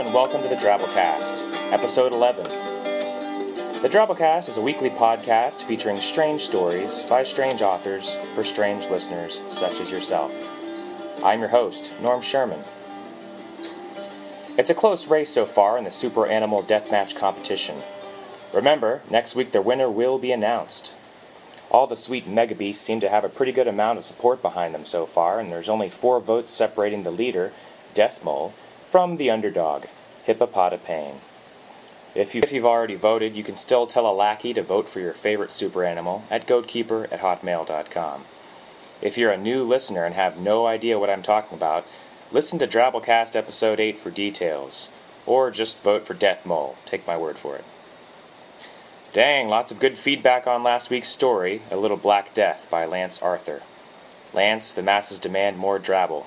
and welcome to the Drabblecast, Episode 11. The Drabblecast is a weekly podcast featuring strange stories by strange authors for strange listeners such as yourself. I'm your host, Norm Sherman. It's a close race so far in the Super Animal Deathmatch competition. Remember, next week the winner will be announced. All the sweet mega beasts seem to have a pretty good amount of support behind them so far, and there's only 4 votes separating the leader, Death Mole, from the underdog, Hippopotapane. If you've already voted, you can still tell a lackey to vote for your favorite super animal at goatkeeper@hotmail.com. If you're a new listener and have no idea what I'm talking about, listen to Drabblecast Episode 8 for details. Or just vote for Death Mole. Take my word for it. Dang, lots of good feedback on last week's story, A Little Black Death by Lance Arthur. Lance, the masses demand more Drabble.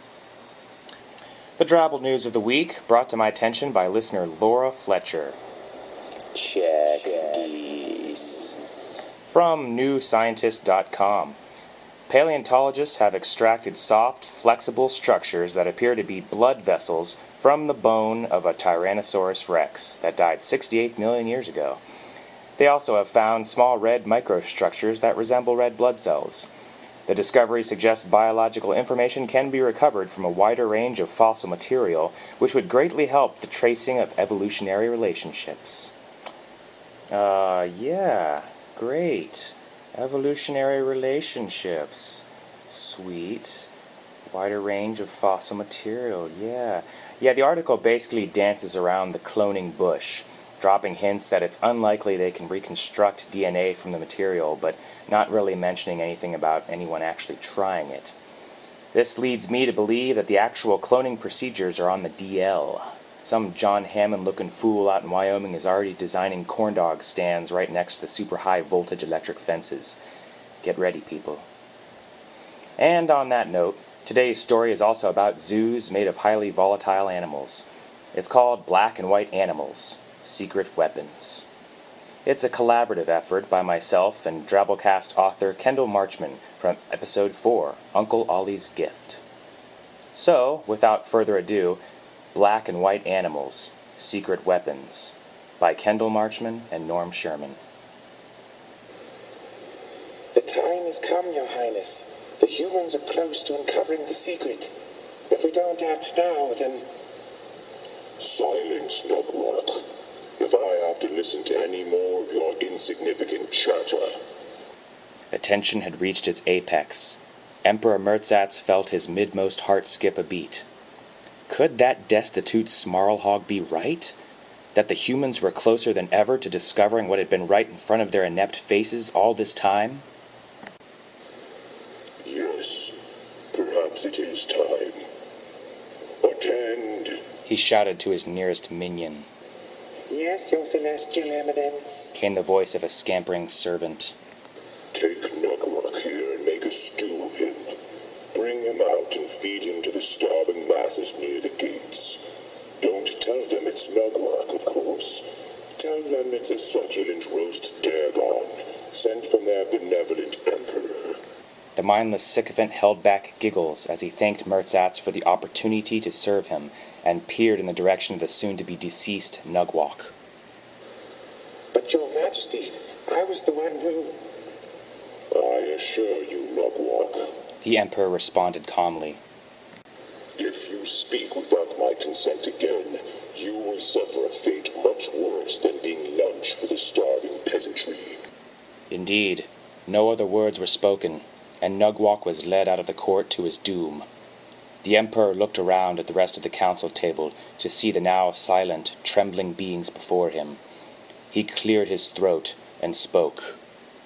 The Drabble news of the week, brought to my attention by listener Laura Fletcher. Check these. From newscientist.com. Paleontologists have extracted soft, flexible structures that appear to be blood vessels from the bone of a Tyrannosaurus rex that died 68 million years ago. They also have found small red microstructures that resemble red blood cells. The discovery suggests biological information can be recovered from a wider range of fossil material, which would greatly help the tracing of evolutionary relationships. Yeah, great. Evolutionary relationships. Sweet. Wider range of fossil material, yeah. Yeah, the article basically dances around the cloning bush, dropping hints that it's unlikely they can reconstruct DNA from the material, but not really mentioning anything about anyone actually trying it. This leads me to believe that the actual cloning procedures are on the DL. Some John Hammond-looking fool out in Wyoming is already designing corn dog stands right next to the super high-voltage electric fences. Get ready, people. And on that note, today's story is also about zoos made of highly volatile animals. It's called Black and White Animals, Secret Weapons. It's a collaborative effort by myself and Drabblecast author Kendall Marchman from Episode 4, Uncle Ollie's Gift. So, without further ado, Black and White Animals, Secret Weapons, by Kendall Marchman and Norm Sherman. The time has come, Your Highness. The humans are close to uncovering the secret. If we don't act now, then... Silence, Nugwark. If I have to listen to any more of your insignificant chatter. The tension had reached its apex. Emperor Mertzatz felt his midmost heart skip a beat. Could that destitute Smarlhog be right? That the humans were closer than ever to discovering what had been right in front of their inept faces all this time? Yes, perhaps it is time. Attend, He shouted to his nearest minion. Yes, Your Celestial Eminence. Came the voice of a scampering servant. take Nugwark here and make a stew of him. Bring him out and feed him to the starving masses near the gates. Don't tell them it's Nugwark, of course. Tell them it's a succulent roast Dagon, sent from their benevolent emperor. The mindless sycophant held back giggles as he thanked Mertzatz for the opportunity to serve him and peered in the direction of the soon-to-be-deceased Nugwalk. But Your Majesty, I was the one who... I assure you, Nugwark. The Emperor responded calmly. If you speak without my consent again, you will suffer a fate much worse than being lunch for the starving peasantry. Indeed, no other words were spoken, and Nugwalk was led out of the court to his doom. The Emperor looked around at the rest of the council table to see the now silent, trembling beings before him. He cleared his throat and spoke.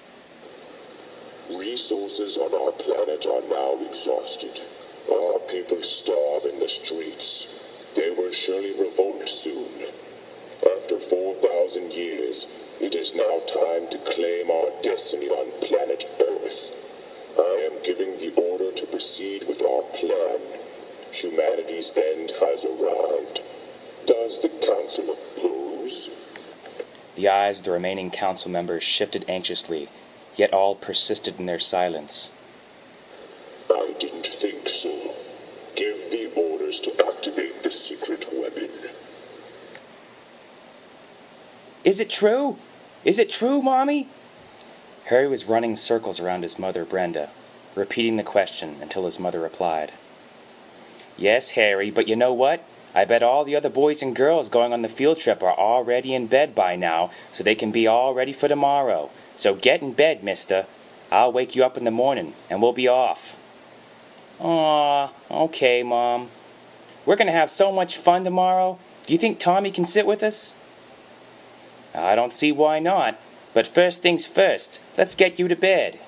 Resources on our planet are now exhausted. Our people starve in the streets. They will surely revolt soon. After 4,000 years, it is now time to claim our destiny on planet Earth. I am giving the order to proceed with our plan. Humanity's end has arrived. Does the council oppose? The eyes of the remaining council members shifted anxiously, yet all persisted in their silence. I didn't think so. Give the orders to activate the secret weapon. Is it true? Is it true, Mommy? Harry was running circles around his mother, Brenda, repeating the question until his mother replied. Yes, Harry, but you know what? I bet all the other boys and girls going on the field trip are already in bed by now, so they can be all ready for tomorrow. So get in bed, mister. I'll wake you up in the morning, and we'll be off. Aw, okay, Mom. We're going to have so much fun tomorrow. Do you think Tommy can sit with us? I don't see why not. But first things first, let's get you to bed.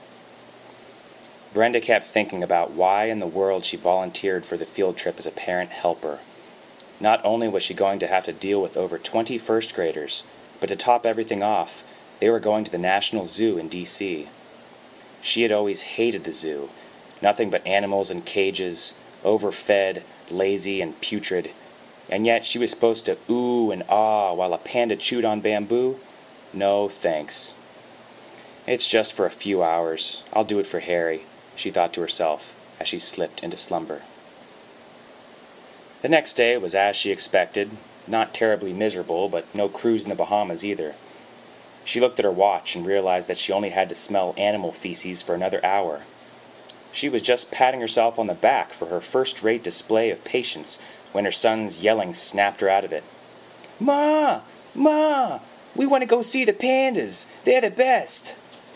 Brenda kept thinking about why in the world she volunteered for the field trip as a parent helper. Not only was she going to have to deal with over 20 first graders, but to top everything off, they were going to the National Zoo in D.C. She had always hated the zoo. Nothing but animals in cages, overfed, lazy, and putrid. And yet she was supposed to ooh and ah while a panda chewed on bamboo? No, thanks. It's just for a few hours. I'll do it for Harry, she thought to herself as she slipped into slumber. The next day was as she expected, not terribly miserable, but no cruise in the Bahamas either. She looked at her watch and realized that she only had to smell animal feces for another hour. She was just patting herself on the back for her first-rate display of patience when her son's yelling snapped her out of it. Ma! Ma! We want to go see the pandas. They're the best.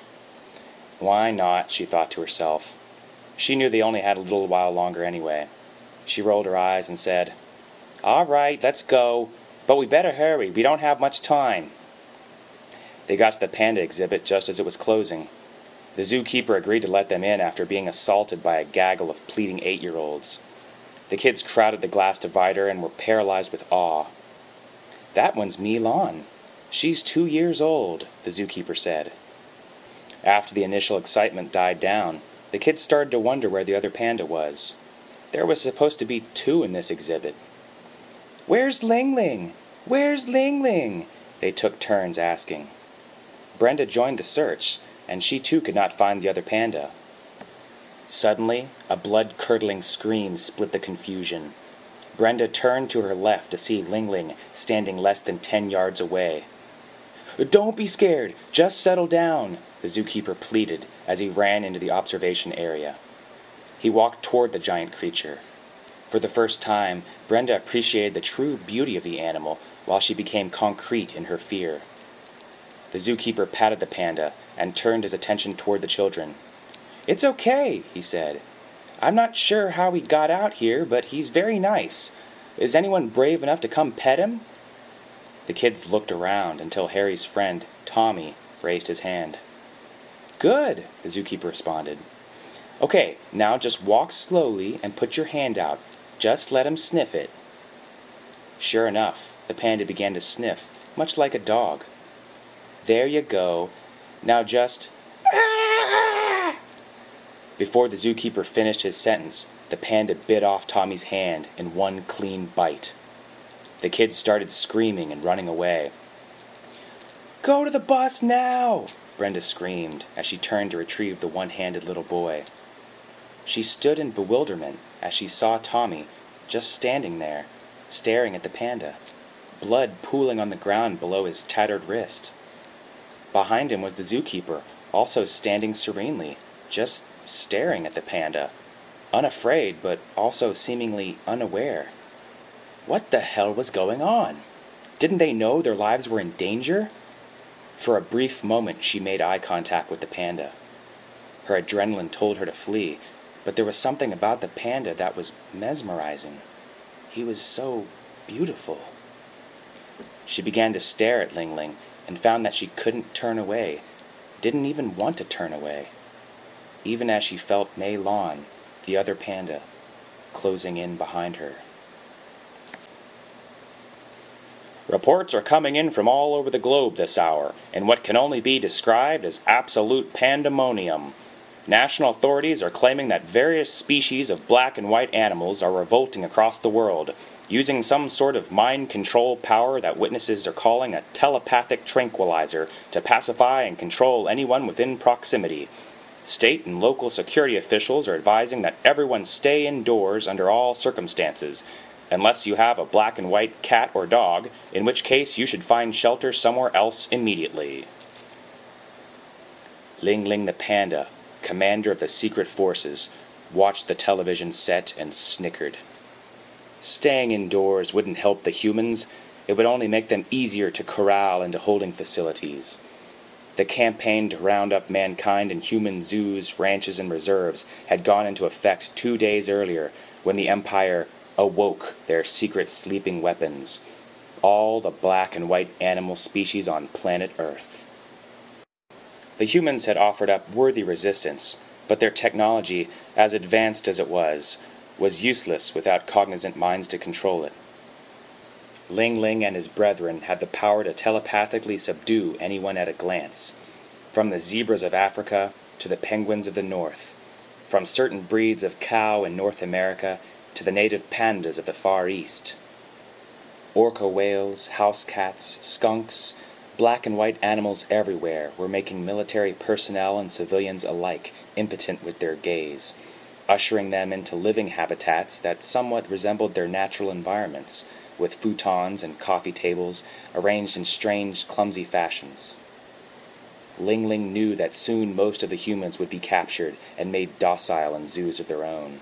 Why not, she thought to herself. She knew they only had a little while longer anyway. She rolled her eyes and said, All right, let's go. But we better hurry. We don't have much time. They got to the panda exhibit just as it was closing. The zookeeper agreed to let them in after being assaulted by a gaggle of pleading 8-year-olds. The kids crowded the glass divider and were paralyzed with awe. That one's Milan. She's 2 years old, the zookeeper said. After the initial excitement died down, the kids started to wonder where the other panda was. There was supposed to be 2 in this exhibit. Where's Ling Ling? Where's Ling Ling? They took turns asking. Brenda joined the search, and she too could not find the other panda. Suddenly, a blood-curdling scream split the confusion. Brenda turned to her left to see Ling Ling standing less than 10 yards away. Don't be scared, just settle down, the zookeeper pleaded as he ran into the observation area. He walked toward the giant creature. For the first time, Brenda appreciated the true beauty of the animal while she became concrete in her fear. The zookeeper patted the panda and turned his attention toward the children. It's okay, he said. I'm not sure how he got out here, but he's very nice. Is anyone brave enough to come pet him? The kids looked around until Harry's friend, Tommy, raised his hand. Good, the zookeeper responded. Okay, now just walk slowly and put your hand out. Just let him sniff it. Sure enough, the panda began to sniff, much like a dog. There you go. Now just... Ah! Before the zookeeper finished his sentence, the panda bit off Tommy's hand in one clean bite. The kids started screaming and running away. Go to the bus now! Brenda screamed as she turned to retrieve the one-handed little boy. She stood in bewilderment as she saw Tommy just standing there, staring at the panda, blood pooling on the ground below his tattered wrist. Behind him was the zookeeper, also standing serenely, just staring at the panda, unafraid but also seemingly unaware. What the hell was going on? Didn't they know their lives were in danger? For a brief moment she made eye contact with the panda. Her adrenaline told her to flee, but there was something about the panda that was mesmerizing. He was so beautiful. She began to stare at Ling Ling and found that she couldn't turn away, didn't even want to turn away, even as she felt Mei Lan, the other panda, closing in behind her. Reports are coming in from all over the globe this hour, in what can only be described as absolute pandemonium. National authorities are claiming that various species of black and white animals are revolting across the world, using some sort of mind control power that witnesses are calling a telepathic tranquilizer to pacify and control anyone within proximity. State and local security officials are advising that everyone stay indoors under all circumstances. unless you have a black and white cat or dog, in which case you should find shelter somewhere else immediately. Ling Ling the panda, commander of the secret forces, watched the television set and snickered. Staying indoors wouldn't help the humans, it would only make them easier to corral into holding facilities. The campaign to round up mankind in human zoos, ranches, and reserves had gone into effect 2 days earlier when the Empire awoke their secret sleeping weapons, all the black and white animal species on planet Earth. The humans had offered up worthy resistance, but their technology, as advanced as it was useless without cognizant minds to control it. Ling Ling and his brethren had the power to telepathically subdue anyone at a glance, from the zebras of Africa to the penguins of the north, from certain breeds of cow in North America to the native pandas of the Far East. Orca whales, house cats, skunks, black and white animals everywhere were making military personnel and civilians alike impotent with their gaze, ushering them into living habitats that somewhat resembled their natural environments, with futons and coffee tables arranged in strange, clumsy fashions. Ling Ling knew that soon most of the humans would be captured and made docile in zoos of their own.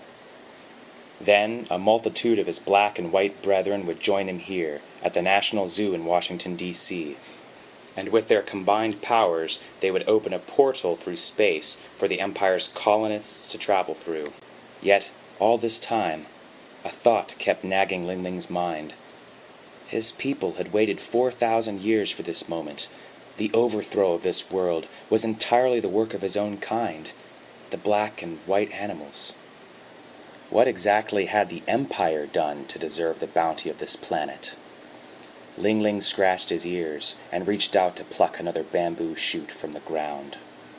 Then a multitude of his black and white brethren would join him here, at the National Zoo in Washington, D.C., and with their combined powers they would open a portal through space for the Empire's colonists to travel through. Yet, all this time, a thought kept nagging Ling Ling's mind. His people had waited 4,000 years for this moment. The overthrow of this world was entirely the work of his own kind, the black and white animals. What exactly had the Empire done to deserve the bounty of this planet? Ling Ling scratched his ears and reached out to pluck another bamboo shoot from the ground.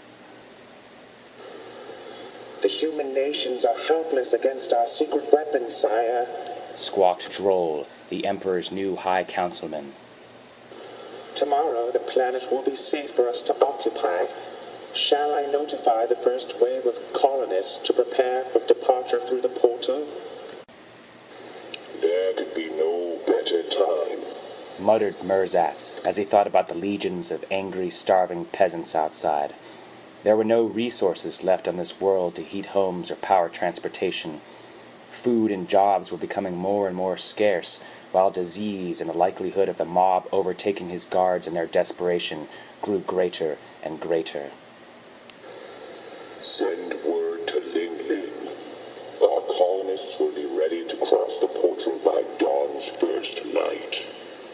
The human nations are helpless against our secret weapons, sire, squawked Droll, the Emperor's new High Councilman. Tomorrow the planet will be safe for us to occupy. Shall I notify the first wave of colonists to prepare for departure through the portal? There could be no better time, muttered Merzatz as he thought about the legions of angry, starving peasants outside. There were no resources left on this world to heat homes or power transportation. Food and jobs were becoming more and more scarce, while disease and the likelihood of the mob overtaking his guards in their desperation grew greater and greater. Send word to Ling Ling. Our colonists will be ready to cross the portal by dawn's first light.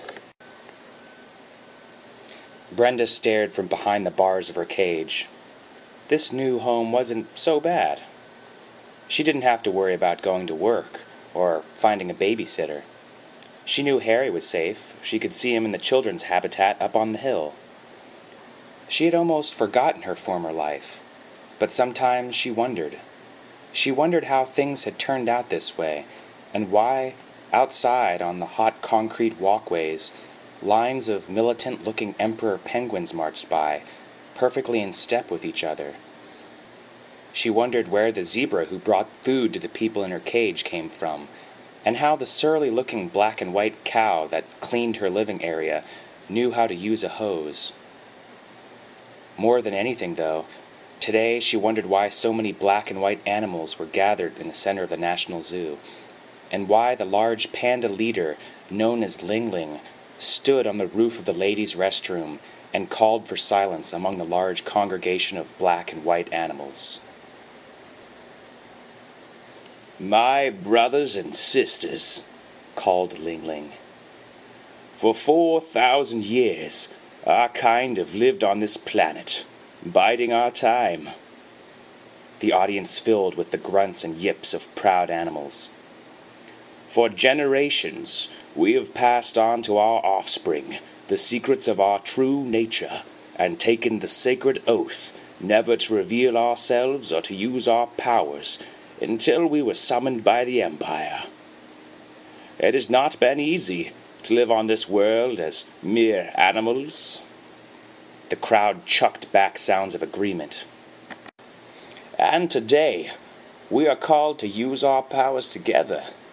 Brenda stared from behind the bars of her cage. This new home wasn't so bad. She didn't have to worry about going to work or finding a babysitter. She knew Harry was safe. She could see him in the children's habitat up on the hill. She had almost forgotten her former life, but sometimes she wondered. She wondered how things had turned out this way, and why, outside on the hot concrete walkways, lines of militant-looking emperor penguins marched by, perfectly in step with each other. She wondered where the zebra who brought food to the people in her cage came from, and how the surly-looking black and white cow that cleaned her living area knew how to use a hose. More than anything, though, today she wondered why so many black and white animals were gathered in the center of the National Zoo, and why the large panda leader, known as Ling Ling, stood on the roof of the ladies' restroom and called for silence among the large congregation of black and white animals. "My brothers and sisters," called Ling Ling, "for 4,000 years our kind have lived on this planet, biding our time." The audience filled with the grunts and yips of proud animals. "For generations we have passed on to our offspring the secrets of our true nature, and taken the sacred oath never to reveal ourselves or to use our powers until we were summoned by the Empire. It has not been easy to live on this world as mere animals." The crowd chucked back sounds of agreement. "And today we are called to use our powers together,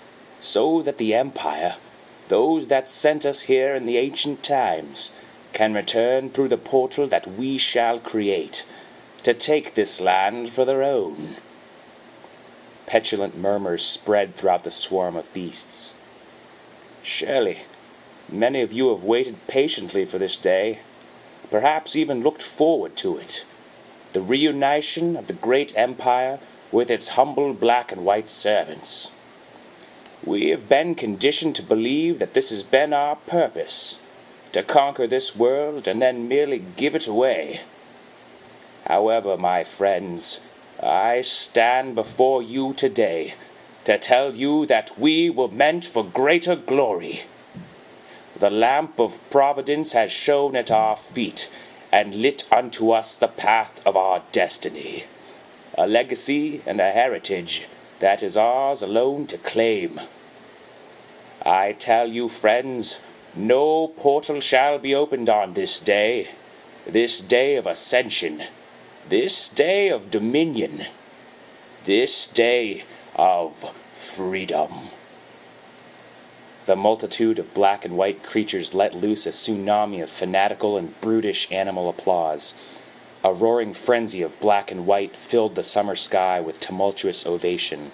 so that the Empire, those that sent us here in the ancient times, can return through the portal that we shall create, to take this land for their own." Petulant murmurs spread throughout the swarm of beasts. "Surely, many of you have waited patiently for this day, perhaps even looked forward to it. The reunition of the great empire with its humble black and white servants. We have been conditioned to believe that this has been our purpose, to conquer this world and then merely give it away. However, my friends, I stand before you today to tell you that we were meant for greater glory. The lamp of providence has shone at our feet and lit unto us the path of our destiny, a legacy and a heritage that is ours alone to claim. I tell you, friends, no portal shall be opened on this day of ascension, this day of dominion, this day of freedom." The multitude of black and white creatures let loose a tsunami of fanatical and brutish animal applause. A roaring frenzy of black and white filled the summer sky with tumultuous ovation.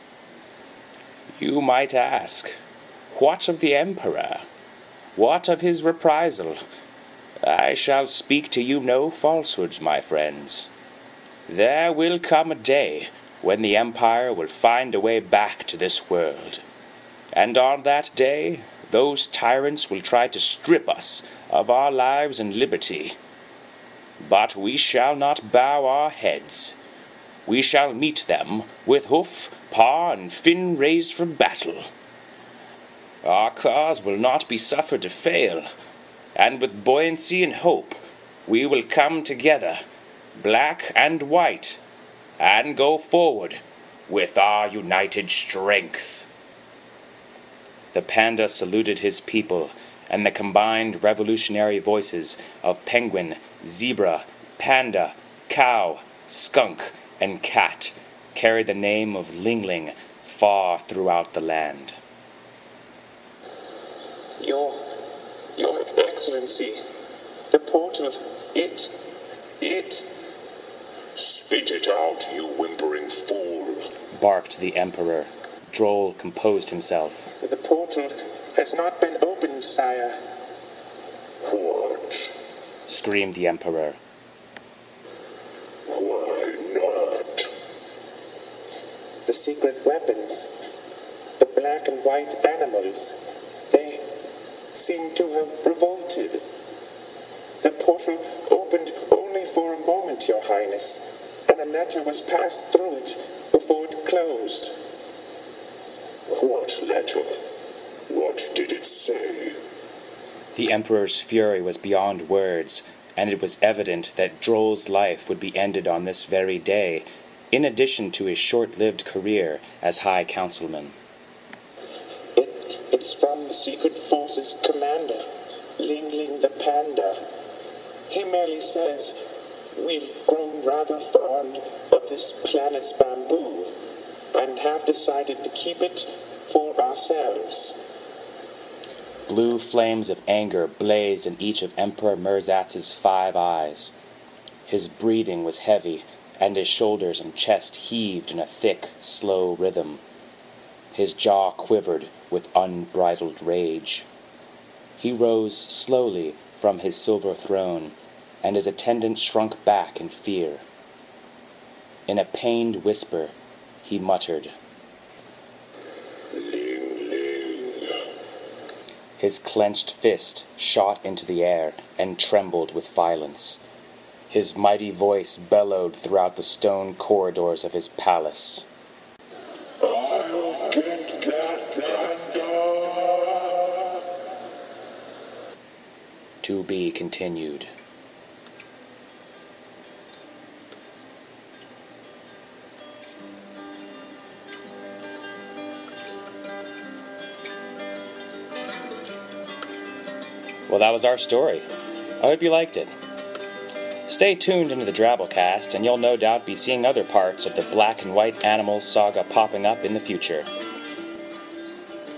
You might ask, what of the Emperor? What of his reprisal? I shall speak to you no falsehoods, my friends. There will come a day when the Empire will find a way back to this world. And on that day, those tyrants will try to strip us of our lives and liberty. But we shall not bow our heads. We shall meet them with hoof, paw, and fin raised for battle. Our cause will not be suffered to fail, and with buoyancy and hope, we will come together, black and white, and go forward with our united strength. The panda saluted his people, and the combined revolutionary voices of penguin, zebra, panda, cow, skunk, and cat carried the name of Lingling far throughout the land. Your Excellency, the portal, it... Spit it out, you whimpering fool, barked the Emperor. Droll composed himself. The portal has not been opened, sire. What? Screamed the Emperor. Why not? The secret weapons, the black and white animals, they seem to have revolted. The portal opened only for a moment, Your Highness, and a letter was passed through it before it closed. What letter? What did it say? The Emperor's fury was beyond words, and it was evident that Droll's life would be ended on this very day, in addition to his short-lived career as High Councilman. It's from the Secret Forces commander, Lingling the Panda. He merely says, "We've grown rather fond of this planet's bamboo, and have decided to keep it for ourselves." Blue flames of anger blazed in each of Emperor Merzatz's 5 eyes. His breathing was heavy, and his shoulders and chest heaved in a thick, slow rhythm. His jaw quivered with unbridled rage. He rose slowly from his silver throne, and his attendants shrunk back in fear. In a pained whisper, he muttered, His clenched fist shot into the air and trembled with violence. His mighty voice bellowed throughout the stone corridors of his palace. I'll get that panda! To be continued. Well, that was our story. I hope you liked it. Stay tuned into the Drabblecast, and you'll no doubt be seeing other parts of the Black and White Animals saga popping up in the future.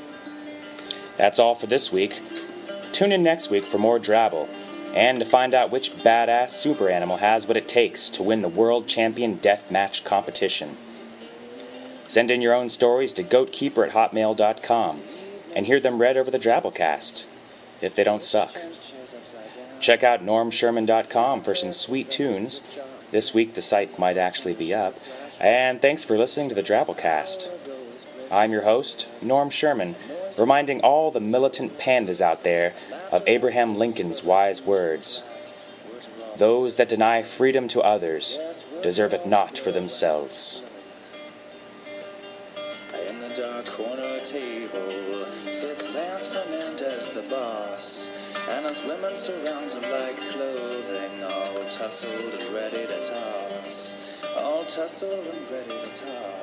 That's all for this week. Tune in next week for more Drabble, and to find out which badass super animal has what it takes to win the World Champion Deathmatch competition. Send in your own stories to goatkeeper@hotmail.com and hear them read over the Drabblecast, if they don't suck. Check out normsherman.com for some sweet tunes. This week the site might actually be up. And thanks for listening to the Drabblecast. I'm your host, Norm Sherman, reminding all the militant pandas out there of Abraham Lincoln's wise words. Those that deny freedom to others deserve it not for themselves. In the dark corner table sits Lance Fernandez, the boss, and his women surround him like clothing, all tussled and ready to toss. All tussled and ready to toss.